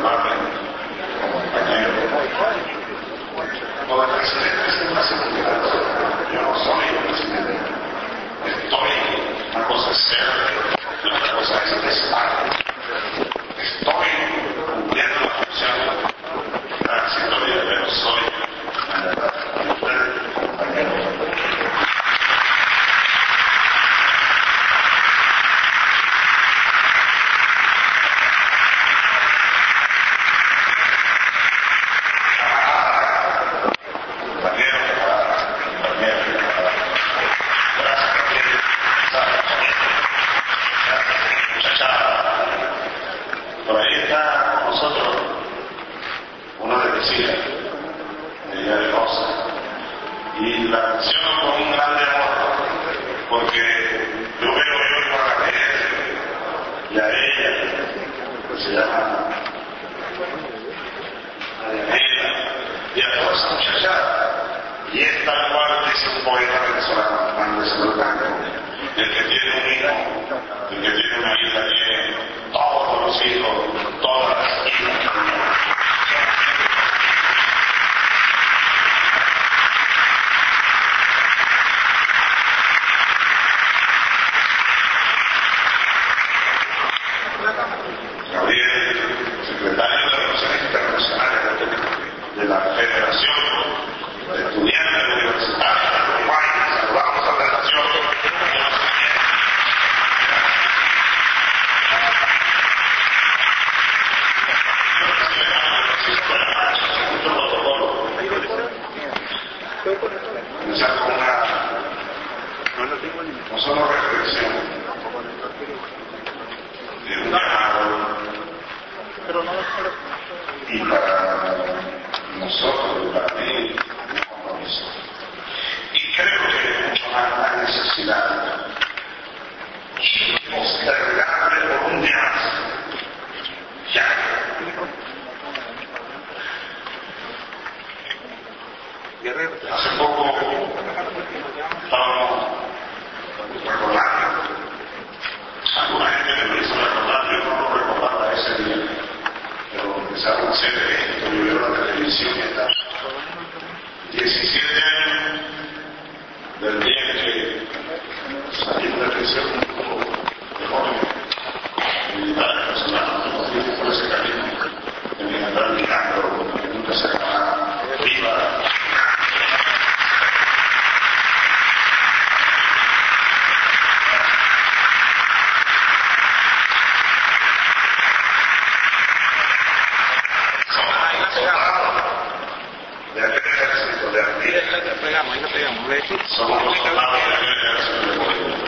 amable compañero. Como el presidente siempre hace cuidado. Yo no soy el presidente. Estoy, una cosa es ser, y otra cosa es estar. Estoy cumpliendo la función que está haciendo bien, pero soy, en verdad, usted, compañero. Por ahí está con nosotros uno de mis hijas, ella de Rosa, y la menciono con un grande amor, porque yo veo igual a él y a ella, pues se llama Marianela, y a toda esa muchachada, y es tal cual dice un poeta venezolano, cuando se lo canto, el que tiene un hijo, el que tiene una hija, tiene todos los hijos, todas las hijas. Gabriel, secretario de Relaciones Internacionales de la Federación de Estudiantes Universitarios de Uruguay, saludamos a la Federación. Comenzar con una no solo reflexión de un llamado y para nosotros, para mí, un compromiso. Y creo que hay mucho más la necesidad postergable por un día más. Ya. Hace poco estábamos recordando, alguna gente me lo hizo recordar, yo no lo recordaba ese día, pero empezaron a hacer esto, yo veo la televisión y está 17 años del día en que salí de la prisión un grupo de jóvenes militares venezolanos por ese camino que me andaban mirando, que nunca se acababa, viva. Somos los soldados del ejército de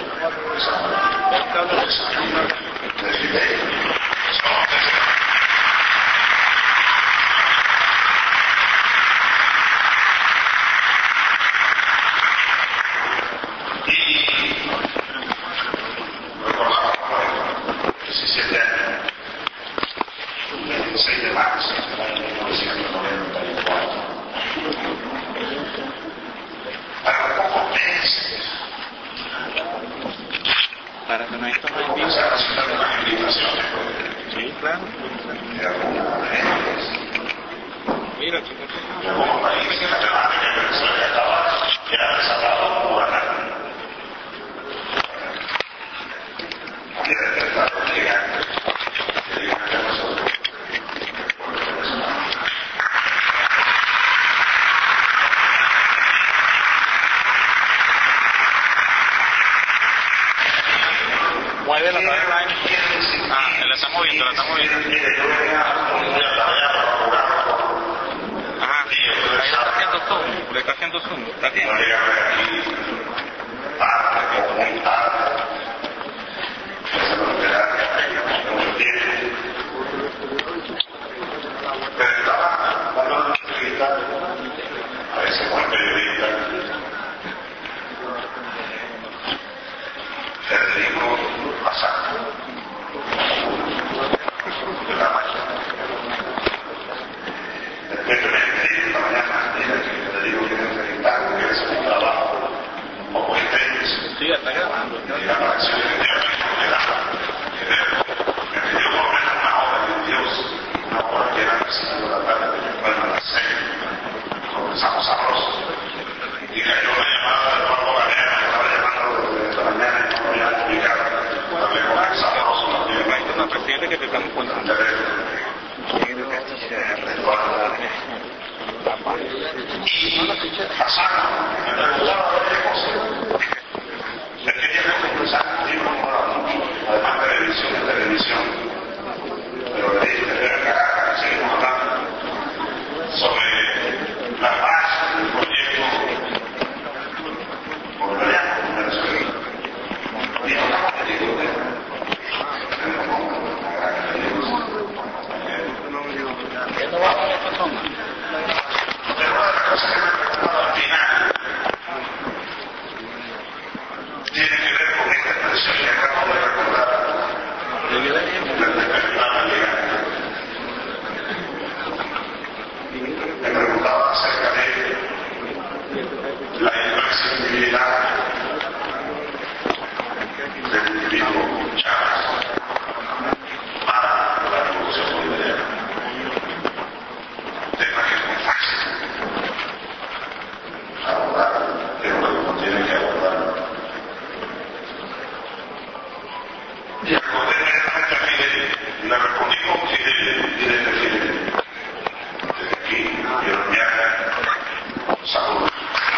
Fidel. Y recordamos 17 años, el 26 de marzo del año 1994. Para pocos meses. Para que no esto no ¿Cómo se han haciendo algunas invitaciones? Sí, claro. De algunos países. Mira, chicos. De algunos países, Alemania, que Venezuela acaba de haber desatado un huracán. Y de verdad, llegan a nosotros. Mueve la tabla. Ah, la está moviendo, la está moviendo. Ajá. Ahí está haciendo zoom, le está haciendo zoom. ¿Está bien? A veces muy periodista, Federico Bazán, de la mañana. Después que me escribí esta mañana, mira que Federico quiere entrevistar, que es un trabajo un poco intenso. Sí, está grabando. Imagínate que te estamos contando. Y pasaron, me preguntaba varias cosas. Es que tiene que comenzar un libro mucho, además televisión. Pero le dije que acá seguimos hablando sobre la paz del proyecto bolivariano en Venezuela. Y no estamos metidos ¿Esto va a esta zona? pero una de las cosas que me he preguntado al final tiene que ver con esta expresión que acabo de recordar del despertar legal. Me preguntaba acerca de la inflexibilidad del individuo Chávez para la revolución bolivariana. Tema que es muy fácil abordar, pero que uno tiene que abordar. Y acordé inmediatamente a Fidel y le respondí con Fidel y desde Fidel. Desde aquí quiero enviarle saludos.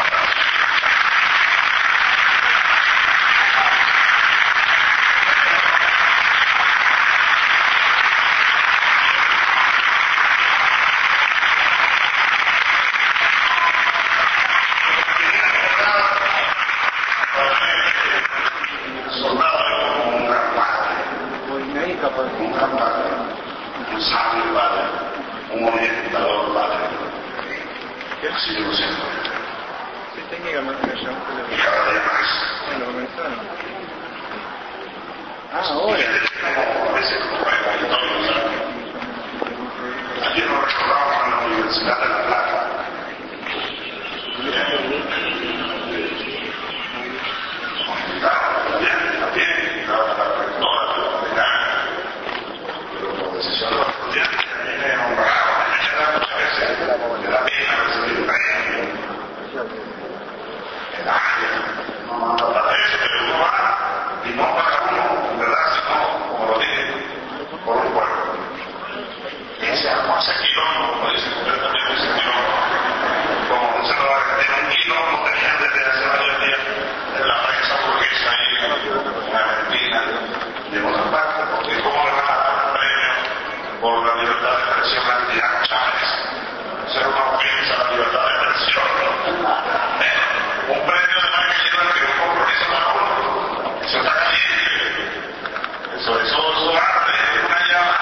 Soldado como un gran padre, un sabio padre, un orientador padre. Así yo lo siento. Y cada día más. Ahora. A veces como premonitorio. Ayer nos recordamos en la Universidad de La Plata. También, la rectora, pero por decisión de los estudiantes, a mí me honraron, me da muchas veces, me da pena recibir premios, medallas, no para eso, pero uno va y no para uno, ¿verdad? Sino, como lo dije, por un pueblo. Y se armó ese quilombo, como dicen ustedes también, ese quilombo, como se lo va a tener un quilombo, tenían desde hace varios días en la prensa burguesa ahí en Argentina y en otras partes, porque cómo le van a dar un premio por la libertad de expresión a Chávez. Eso es una ofensa a la libertad de expresión. Un premio de más que un compromiso para uno. Eso está caliente. Eso arde, es una llama.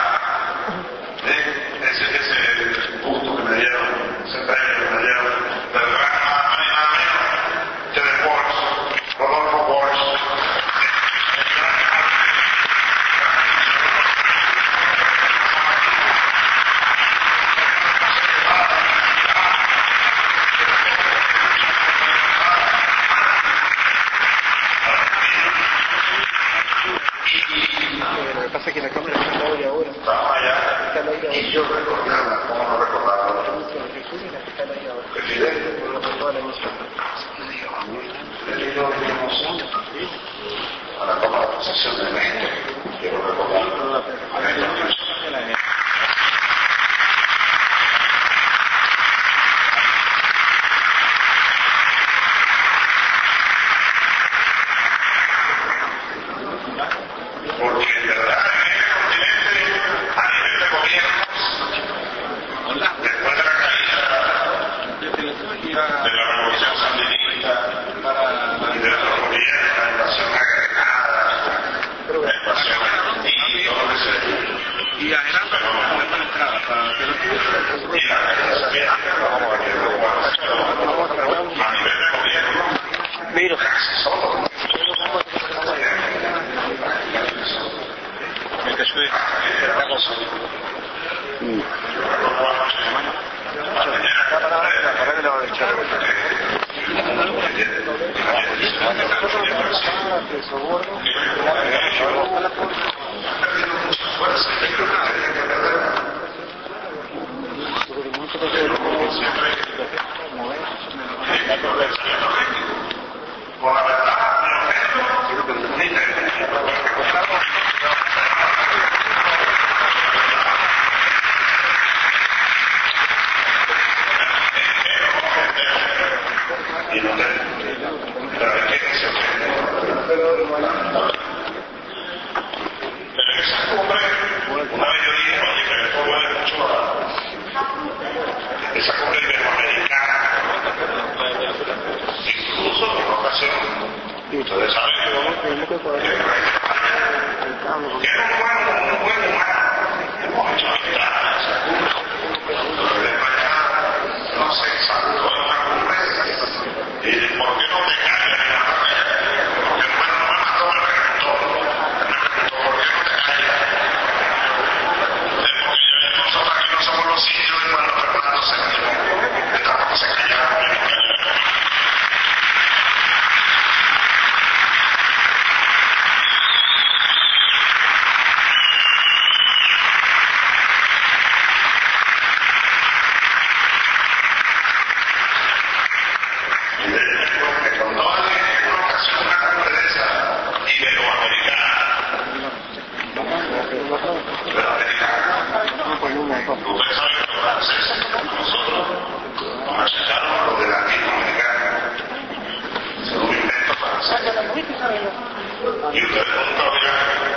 Ese punto que me dieron, ese premio que me dieron, del gran nada menos que de Walsh, Rodolfo Walsh. Lo que pasa es que la cámara está al aire ahora. Estaba allá y yo recordaba, ¿cómo no recordaba? Que Fidel, Fidel y yo vinimos a la toma de posesión de México. Quiero recordar a esta persona. Porque en verdad en este continente, a nivel de gobiernos, después de la caída de la revolución sandinista y de otros gobiernos, la invasión agregada, la invasión argentina y todo lo que se... Y a Gerardo, ¿cómo está la entrada? Para que lo y la caída soviética, a nivel de gobierno, casi solo. que ayude una cosa. Para que lo va a echar con la verdad, esa cumbre iberoamericana, incluso en una ocasión, ustedes saben que el rey de España era un buen humano, hemos hecho amistad en esa cumbre. El rey de España no se exaltó en una cumbre y dice, ¿por qué no te callas en la batalla? Porque no me mató, me preguntó, ¿por qué no te callas? Porque nosotros aquí no somos los indios de Juan Fernando VII, que tampoco se callaron ni nos callaron. Y usted nunca oirá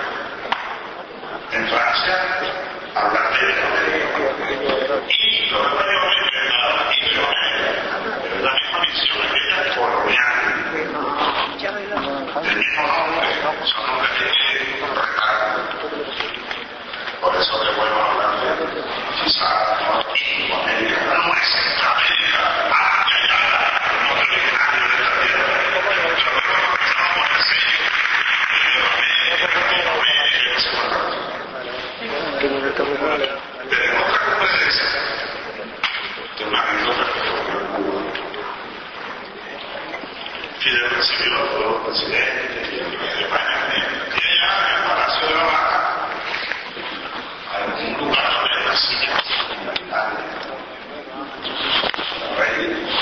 en Francia hablar de Iberoamérica. Y los españoles inventaron Iberoamérica. Es la misma misión aquella colonial. El mismo nombre, son nombres que retar. Por eso le vuelvo a hablar de quizás Iberoamérica. No es Centroamérica, hacia allá, no es originario de esta tierra. Pero luego comenzamos con el sello. Pero en otra cumbre de esa, de una anécdota, Fidel recibió a todos los presidentes y el rey de España, y allá en el Palacio de La Habana, hay un lugar donde hay una silla fundamental, el rey,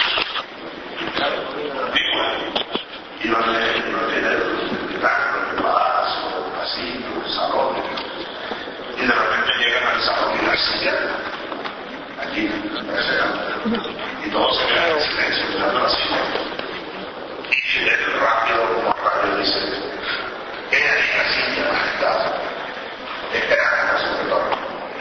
y donde tiene el palacio, el pasillo, el salón, y de repente llegan al salón y la silla allí, y todos se quedan en silencio mirando la silla, y él rápido como rápido dice, he ahí la silla, majestad, esperando a su retorno.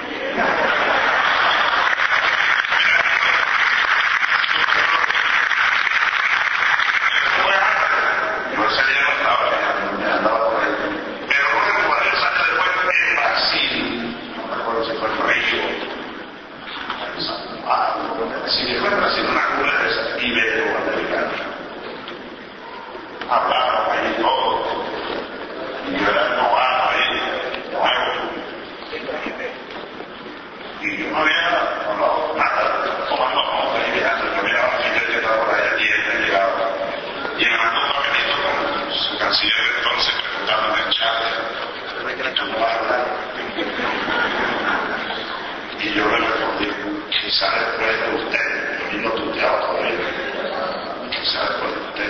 Yo ese día no estaba, me andaba por ahí. Pero luego, cuando él sale después en Brasil, no me acuerdo si fue en Río, si fue en Brasil, una cumbre de esas iberoamericanas. Hablaron ahí todo, y yo era el novato ahí, nuevo. Y yo no había hablado nada, tomando notas y mirando, yo miraba a Fidel que estaba por allá, y él me llegaba. Y me mandó un papelito con su canciller de entonces preguntándome en Chávez, ¿de qué tú me vas a hablar? Y yo le respondí, quizá después de usted, yo ni no tuteaba todavía, quizá después de usted.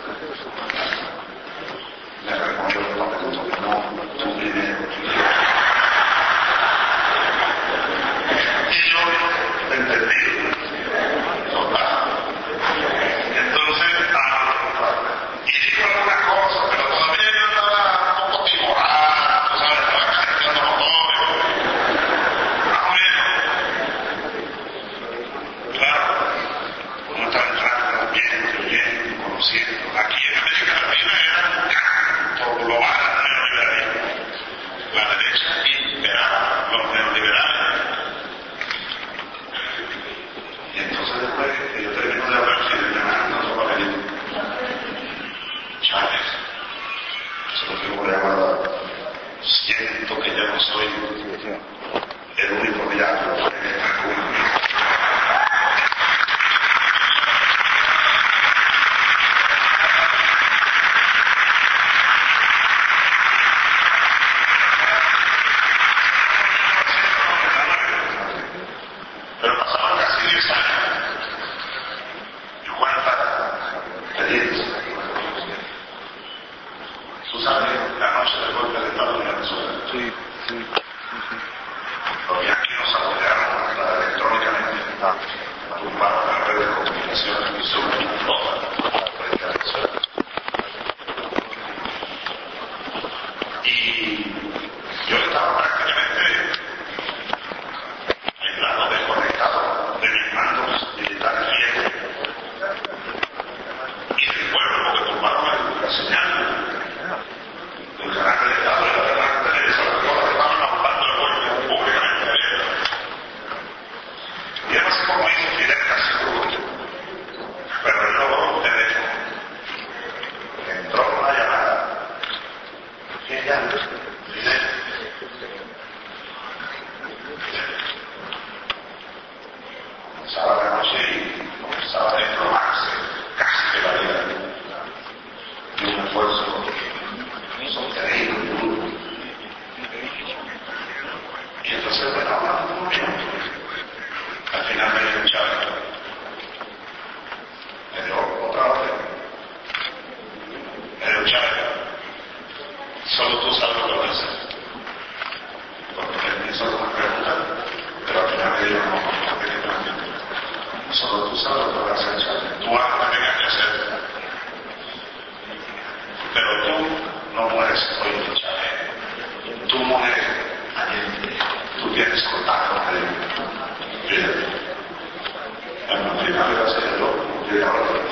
Me respondió el papelito, no, tú primero. Y yo entendí, total. Entonces, y dijo algunas cosas, pero todavía yo estaba un poco timorado, ¿sabes? Estaba calentando motores. Más o menos. Claro, uno estaba entrando en el ambiente, oyendo, conociendo. Aquí en América Latina era un canto global neoliberalismo. La derecha imperaba, los neoliberales. Y entonces después que yo termino de hablar, Fidel me manda otro papelito. Chávez, eso es lo que voy a guardar. Siento que ya no soy el único diablo en esta cumbre. Pero pasaban casi 10 años. Y cuánta experiencia. Tú sabes, la noche del golpe de Estado en Venezuela. Sí. ser buena o mala, no. Al final me dio un chavo. Me dio otra orden. Me dio un chavo. Solo tú sabes lo que voy a hacer. Porque él me hizo alguna pregunta, pero al final me dijo, no, solo tú sabes lo que voy a hacer, chavo. Tú haz lo que tengas que hacer. Pero tú no mueres hoy, chavo. Tú mueres ayer. Tú tienes contacto con él. Fíjate. Al final le va a ser el loco, no tiene ahora.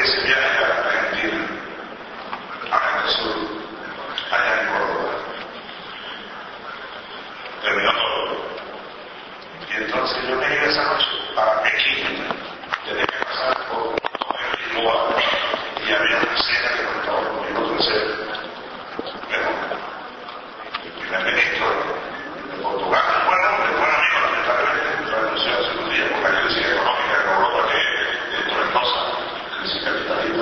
ese viaje a Argentina, a el sur, allá en Córdoba. Terminó todo. Y entonces yo me iba esa noche para Pekín. Tenía que pasar por Lisboa y había una cena que contaba con mi otro ser. Pero el primer ministro de Portugal, buen amigo, lamentablemente, renunció hace unos días por la crisis económica en Europa, que es torrentosa, crisis capitalista.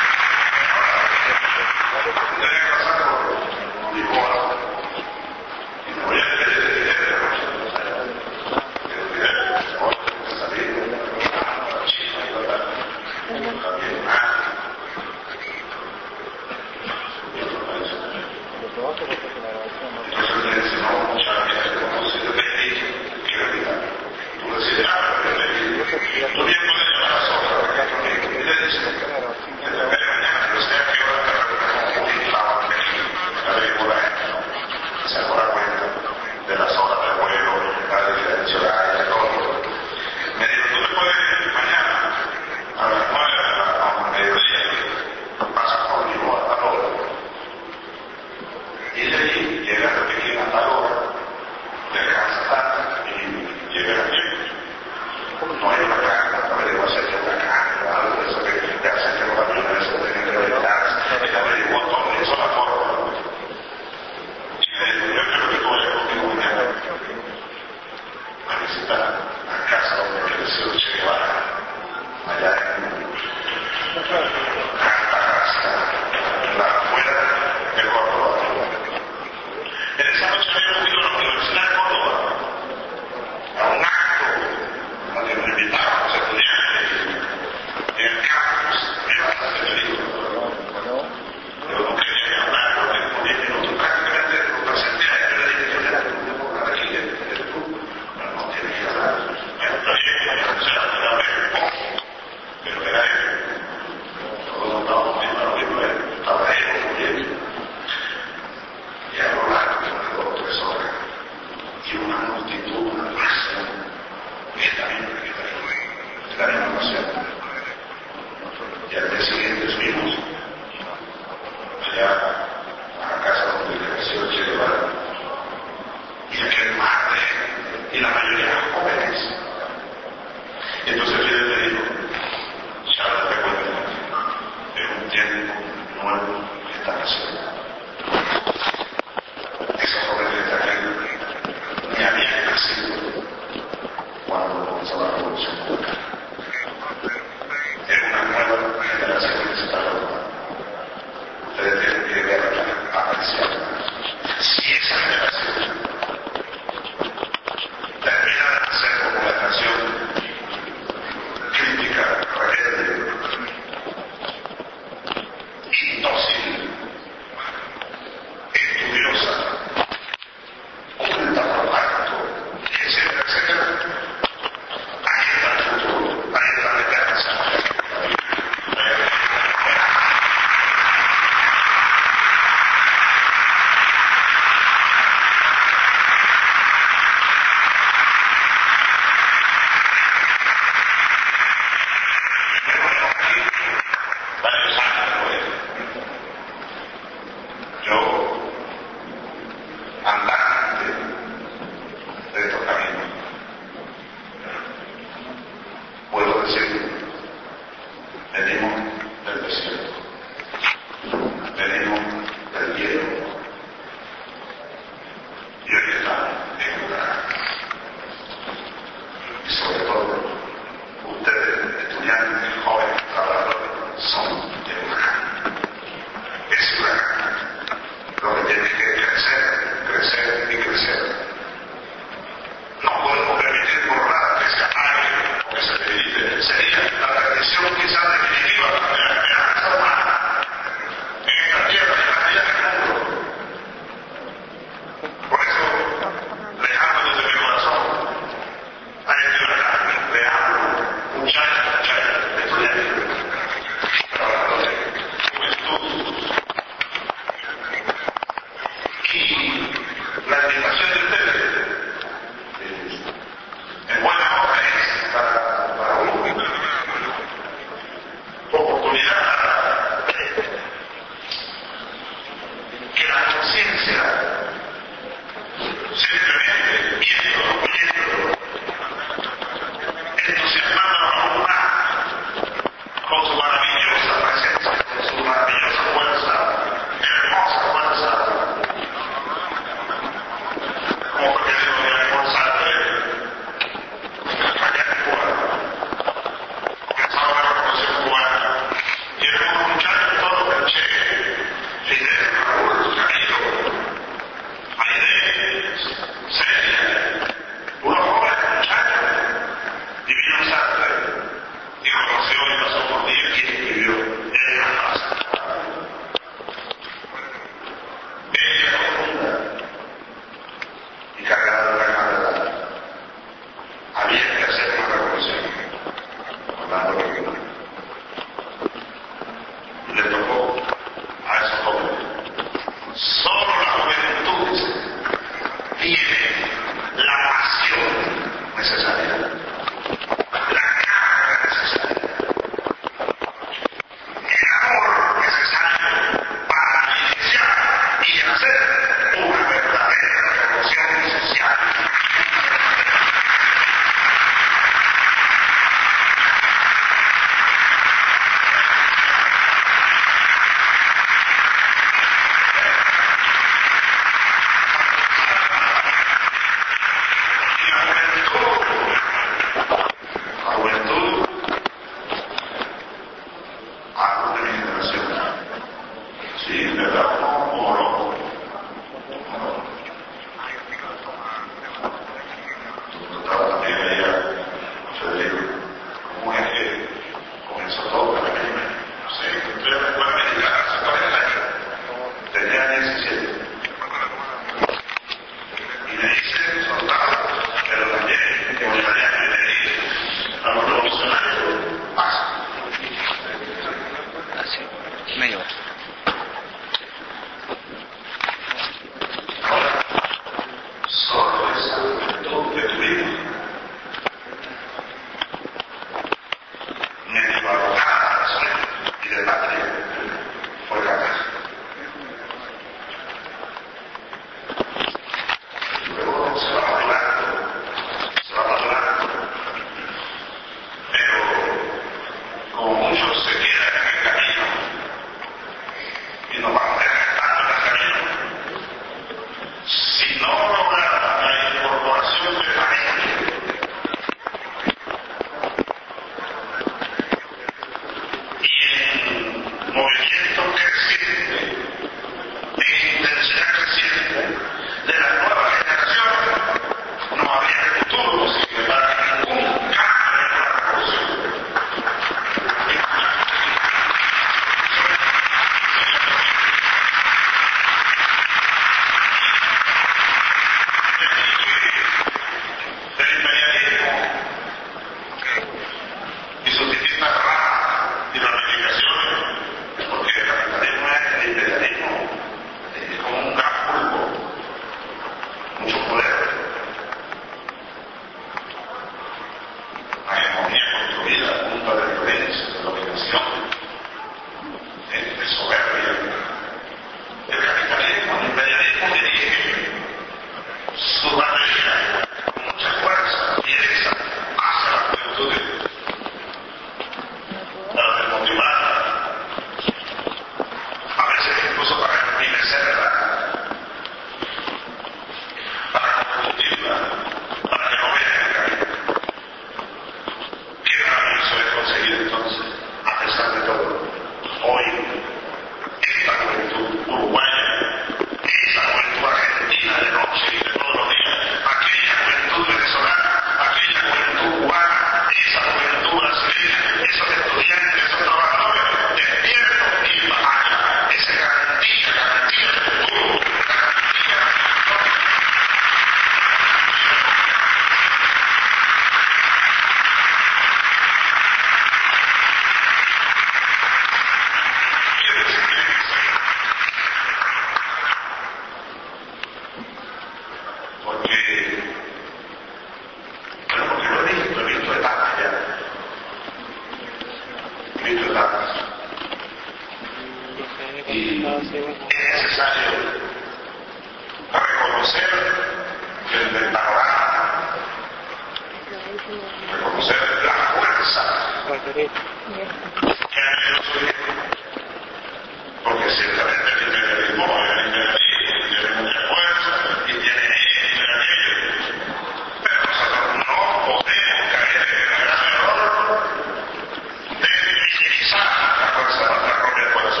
Es necesario reconocer el panorama, reconocer la fuerza que ha venido surgiendo, porque ciertamente el imperialismo tiene mucha fuerza y tiene aquello, pero nosotros no podemos caer en el gran error de minimizar la fuerza de nuestra propia fuerza,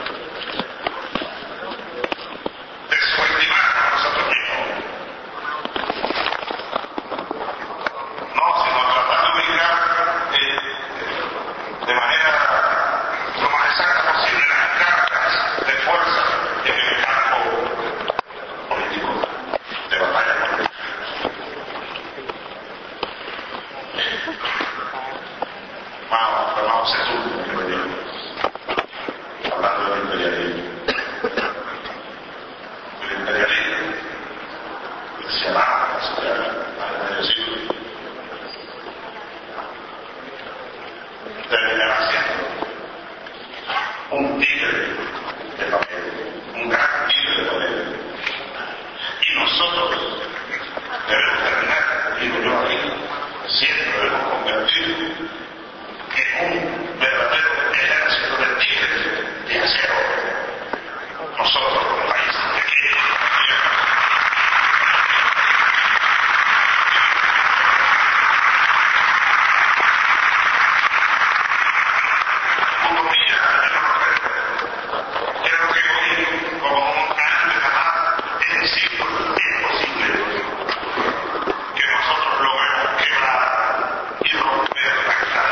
de subestimarnos a nosotros mismos. No, sino tratar de ubicar de manera lo más exacta posible las cargas de fuerza en el campo político de batalla política. Mao Zedong, que lo dijo, hablando del imperialismo. El imperialismo decía Mao hace medio siglo, terminará siendo un tigre de papel, un gran tigre de papel. Y nosotros debemos terminar, digo yo ahí, siempre debemos convertir en un verdadero ejército de tigres de acero. Nosotros, como país pequeño, creo que hoy, como antes jamás, es decir, es posible que nosotros logremos quebrar y romper la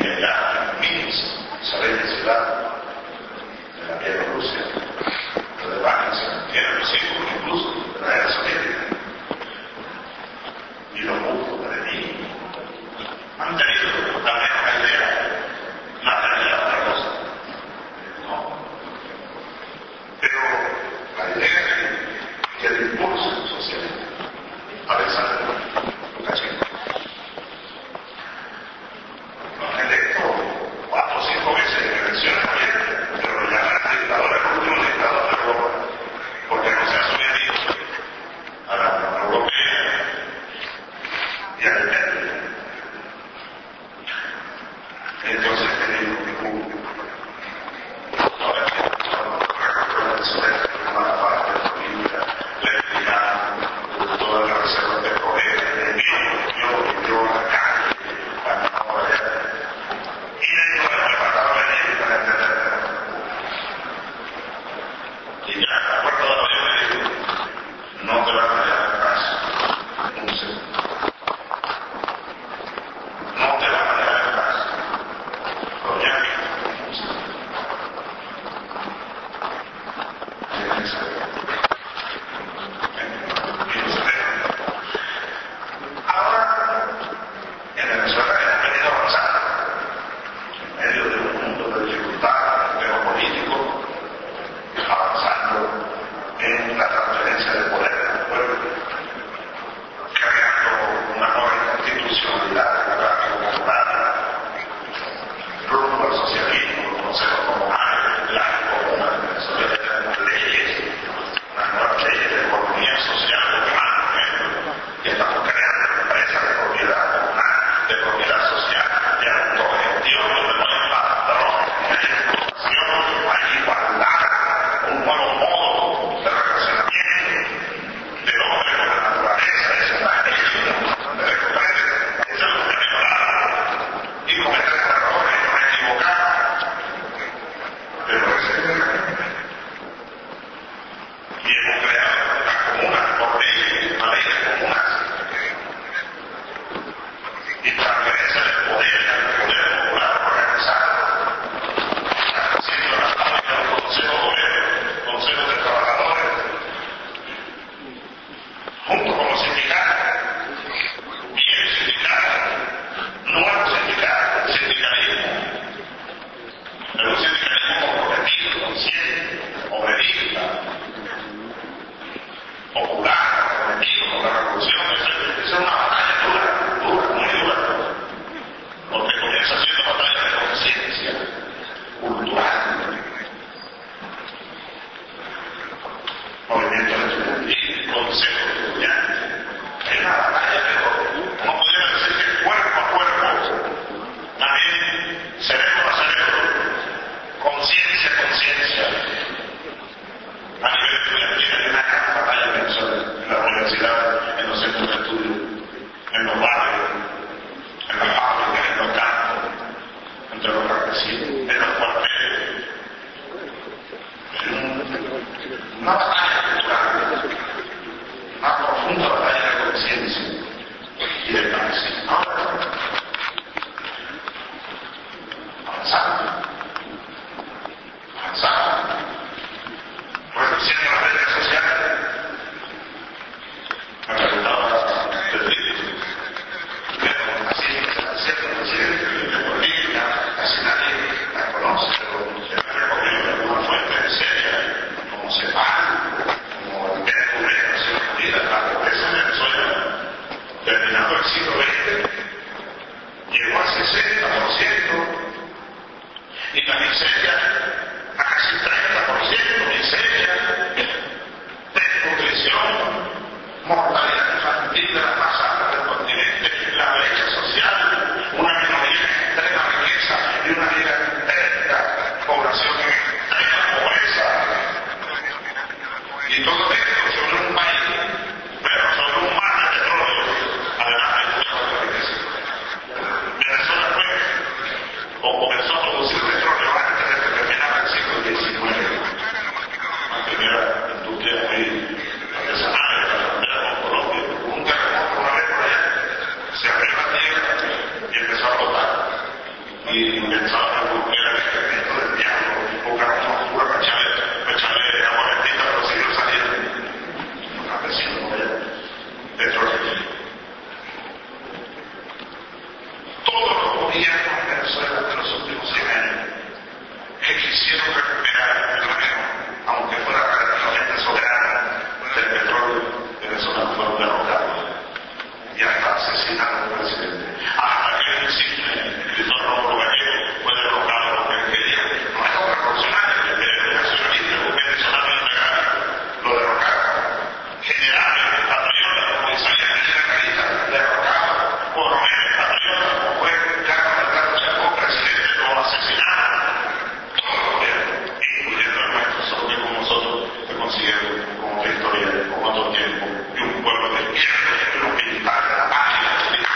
allá en Minsk, excelente ciudad de la Bielorrusia, donde van, se mantienen los símbolos incluso de la era soviética. Y los grupos de mí han tenido la misma idea, material otra cosa. No. Pero la idea que el impulso social Alexander Lukashenko nos electo 4 o 5 veces en elecciones abiertas, pero lo llaman dictador, el último dictador de Europa, porque no se ha sometido a la Unión Europea y al MED. Entonces tenemos ahora una parte de la familia lesbiana, todas las reservas de poder, yo acá, ahora y ellos han preparado venir para entender. Y ya, de acuerdo a lo que yo le digo, no te van a dejar en paz un segundo. No te van a dejar en paz. Lo llaman un segundo. Tienes que saber. Ahora, en Venezuela hemos venido avanzando en medio de un mundo de dificultades, de lo político, avanzando en la transferencia de poder al pueblo, creando una nueva institucionalidad democrática popular, rumbo al socialismo, los consejos comunales, las comunas venezolanas tenemos leyes, unas nuevas leyes de economía social comunal, por ejemplo, que estamos creando empresas de propiedad comunal, de propiedad social, de autogestión, donde no hay patrón, no hay explotación, hay igualdad, un nuevo modo de relacionamiento del hombre con la naturaleza, esa es la ley, esa es lo que mejorar y cometemos errores, nos equivocamos, pero ese es el camino. Y hemos creado las comunas por ley, una ley de comunas y transferencia del poder popular organizado, haciendo la fábrica de los consejos obreros, consejos de trabajadores, junto con los sindicatos, bien sindicatos, nuevos sindicatos, sindicalismo, pero un sindicalismo comprometido, consciente, obrerista, popular, comprometido con la revolución. Esa es una batalla dura, muy dura, porque comienza siendo batalla de conciencia cultural, movimiento estudiantil, consejo de estudiantes. Es una batalla que no pudiera decir que cuerpo a cuerpo, también cerebro a cerebro, conciencia a conciencia. A nivel estudiantil hay una gran batalla en las universidades, en los centros de estudio, en los barrios, en las fábricas, en los campos, entre los campesinos, en los cuarteles. Una batalla cultural, una profunda batalla de conciencia y de país. Ahora, avanzando, reduciendo las redes sociales. Me preguntaba así, siendo presidente de política, casi nadie la conoce, pero se me recomiendo de alguna fuente seria, como CEPAL, como el Banco de Naciones Unidas, la pobreza en Venezuela, terminando el siglo XX, llegó al 60%, y la miseria a casi 30%, miseria, desnutrición, mortalidad infantil de las más altas del continente, la brecha social, una minoría en extrema riqueza y una gigantesca población en extrema pobreza. Y todo esto sobre un país, pero sobre un mar de petróleo, además de mucha otra riqueza. Venezuela fue, o comenzó a producir petróleo antes de que terminara el siglo XIX. La primera industria muy artesanal, la frontera con Colombia, un terremoto, una gobiernos en Venezuela de los últimos 100 años que quisieron recuperar el manejo, aunque fuera relativamente soberano, del petróleo venezolano, fueron derrocados y hasta asesinaron al presidente. Hasta que el simple escritor Rómulo Gallego fue derrocado por lo que él quería. No es un revolucionario, el nacionalista, el venezolano integral, lo derrocaron. Generales, patriotas, como Isaías Medina Carita, derrocados. Coroneles, patriotas, como fue Carlos Alberto Chacón, presidente, lo asesinaron. Incluyendo el nuestro, solo que con nosotros se consiguieron con otra historia, con otro tiempo, y un pueblo despierto, y un militar de la patria.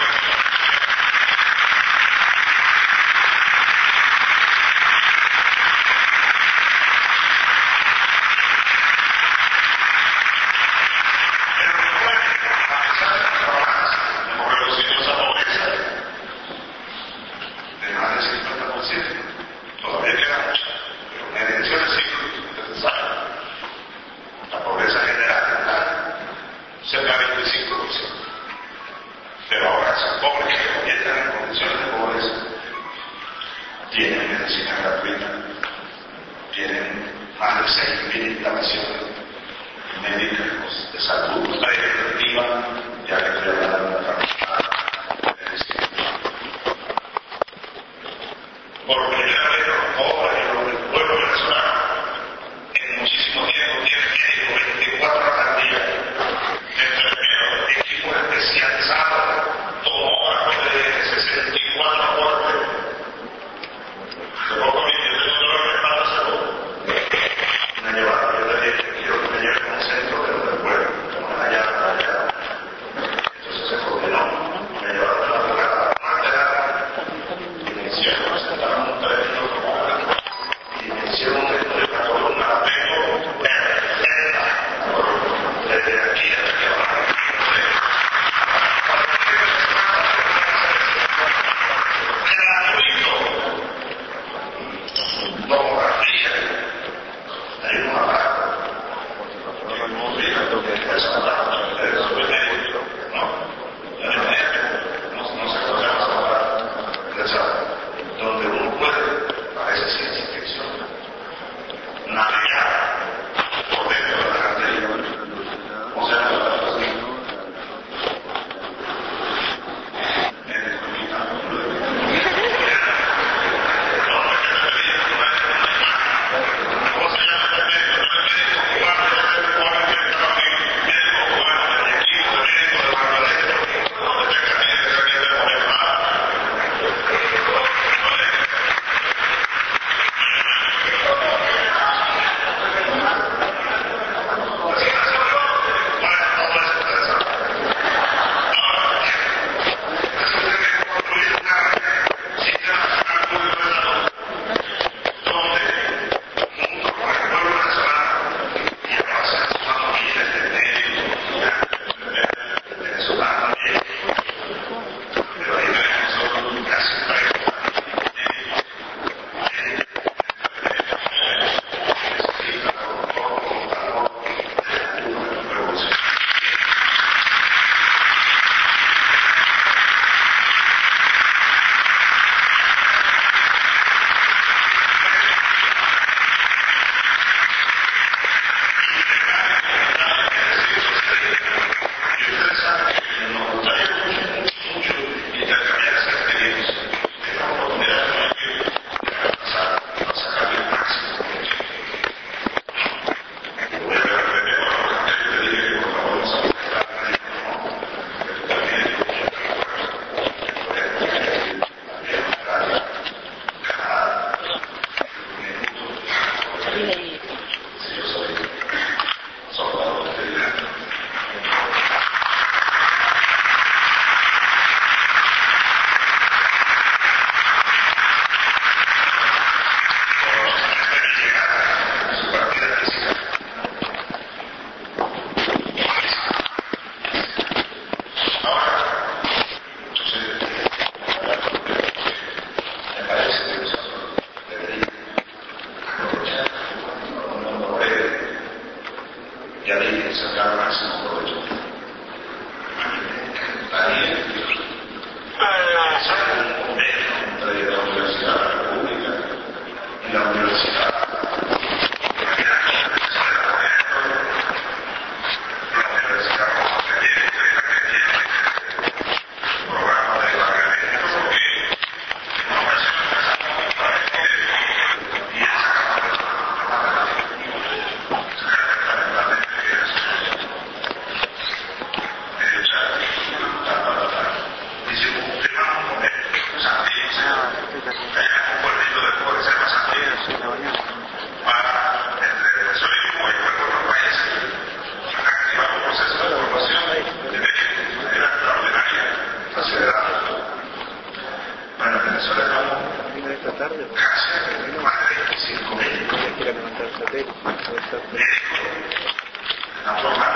Pero después, a pesar de nuestro avance, hemos reducido esa pobreza de más del 50%. Todavía queda mucho, pero una herencia del siglo, ustedes saben. La pobreza general está cerca del 25%. Pero ahora esos pobres que están en condiciones de pobreza tienen medicina gratuita, tienen más de 6.000 instalaciones médicas de salud preventiva, ya que estoy hablando de la facultad de medicina. Por primera vez los pobres y los del pueblo venezolano en muchísimo tiempo tienen médicos 24 horas al día, enfermeros, equipos especializados, tomógrafos de 64 cortes. Hace poco yo tengo dolor de espalda seguro. Me llevaron, yo le dije, quiero que me lleven a un centro del pueblo, como allá. Entonces se coordinó, me llevaron a la abogada más de la y me hicieron, me sentaron un teléfono para tarde. Gracias. 5:20. Quiere levantarse a La forma